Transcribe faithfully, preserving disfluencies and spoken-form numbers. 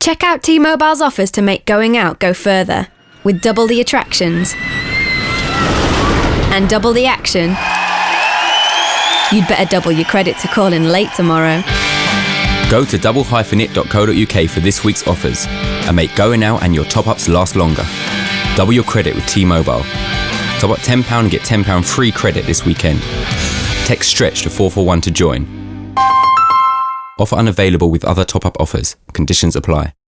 Check out T-Mobile's offers to make going out go further, with double the attractions and double the action. You'd better double your credit to call in late tomorrow. Go to double dash it dot co dot uk for this week's offers and make going out and your top-ups last longer. Double your credit with T-Mobile. Top up ten pounds and get ten pounds free credit this weekend. Text STRETCH to four four one to join. Offer unavailable with other top-up offers. Conditions apply.